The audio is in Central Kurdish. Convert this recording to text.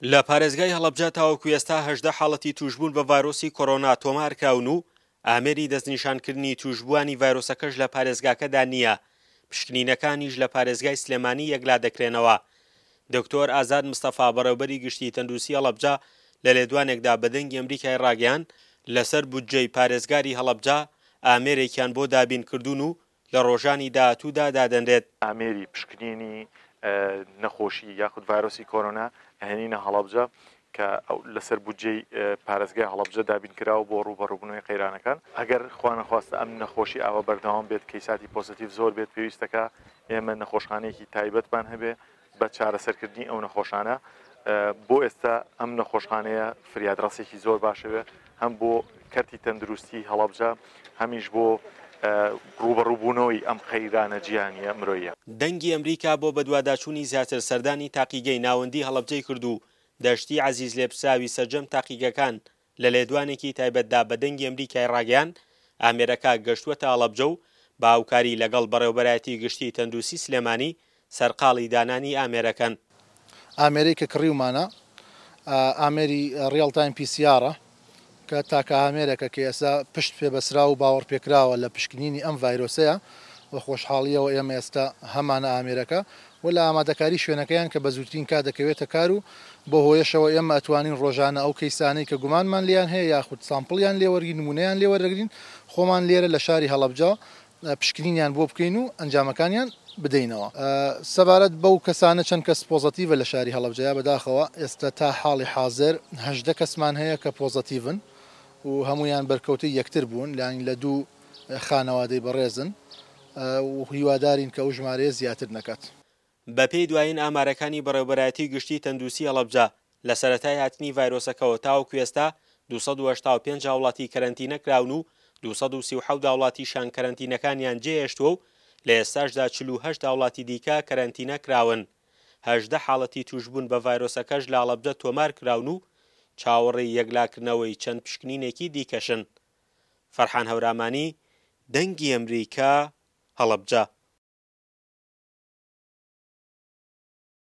لە پارێزگای هەڵەبجە تاوەکو ئێستا 18 حاڵەتی توشبوون بە ڤایرۆسی کۆڕۆنا تۆمار کراون و ئامێری دەستنیشانکردنی توشبووانی ڤایرۆسەکەش لە پارێزگاکەدا نییە. پشکنینەکانیش لە پارێزگای سلێمانی یەکلا دەکرێنەوە. دکتۆر ئازاد مستەفا بەڕێوەبەری گشتی تەندروستی هەڵەبجە لە لێدوانێکدا بە دەنگی ئەمریکای ڕاگەیاند لەسەر بودجەی پارێزگاری هەڵەبجە ئامێرێکیان بۆ دابین کردوون و لە ڕۆژانی داهاتوودا دادەنرێت. ئامێری پشکنینی نەخۆشی یاخود ڤایرۆسی کۆرۆنا هێنینە هەڵەبجە کە لەسەر بودجەی پارێزگای هەڵەبجە دابین کراوە بۆ ڕوبەڕووبوونەوەی قەیرانەکان. ئەگەر خوا نەخواستە ئەم نەخۆشی ئاوە بەردەوام بێت کەیساتی پۆزیتیڤ زۆر بێت پێویستەکە ئێمە نەخۆشخانەیەکی تایبەتمان هەبێ بە چارەسەرکردنی ئەو نەخۆشانە. بۆ ئێستا ئەم نەخۆشخانەیە فریادڕاستێکی زۆر باشەوێ هەم بۆ کەرتی تەندروستی هەڵەبجە هەمیش بۆ ڕوبەڕووبوونەوەی ئەم قەیرانە جیهانیە مرۆیە. دەنگی ئەمریکا بۆ بەدواداچوونی زیاتر سەردانی تاقیگەی ناوەندی هەڵەبجەی کرد و دەشتی عەزیز لێپساوی سەرجەم تاقیگەکان لە لێدوانێکی تایبەتدا بە دەنگی ئەمریکای ڕاگەیان ئامێرەکە گەشتووەتە هەڵەبجە و با هاوکاری لەگەڵ بەڕێوەبەرایەتی گشتی تەندروستی سلێمانی سەرقاڵی دانانی ئامێرەکەن. ئامێرەی کە کڕیومانە ئامێری ڕیڵ تایم پیسیارە کە تاکە ئامێرەکە کە ئێستا پشت پێبەسرا و باوەڕ پێکراوە لە پشکنینی ئەم ڤایرۆسەیە بە خۆشحاڵیەوە ئێمە ئێستا هەمانە ئامێرەکە و لە ئامادەکاری شوێنەکەیان کە بە زووترین کا دەکەوێتە کار و بۆ هۆیشەوە ئێمە ئەتوانین ڕۆژانە ئەو کەیسانەی کە گومانمان لیان هەیە یاخود سامپڵیان لێوەرگین نمونەیان لێوەرەگرین خۆمان لێرە لە شاری هەڵەبجە پشکنینیان بۆ بکەین و ئەنجامەکانیان بدەینەوە. سەبارەت بەو کەسانە چەند کەس پۆزەتیڤە لە شاری هەڵەبجەیە بەداخەوە ئێستا تا حاڵی حاضر 18 کەسمان هەیە کە پۆزەتیڤن و هەمویان بەرکەوتی یەکتر بوون لاین لە دوو خانەوادەی بەڕێزن و هیوادارین کە ئەو ژمارەیە زیاتر نەکات. بەپێی دوایین ئامارەکانی بەڕێوەبەرایەتی گشتی تەندروستی هەڵەبجە لە سەرەتای هاتنی ڤایرۆسەکەەوە تاوەکو ئێستا 285 وڵاتی کەرەنتینە کراون و 237 وڵاتیشان کەرەنتینەکانیان جێهێشتووە و لە ئێستاشدا 48 وڵاتی دیکە کەرەنتینە کراون. 18 حاڵەتی توشبوون بە ڤایرۆسەکەش لە هەڵەبجە تۆمار کراون و چاوەڕێی یەکلاکردنەوەی چەند پشکنینێکی دیکەشن. فەرحان هەورامانی، دەنگی ئەمریکا، هەڵەبجە.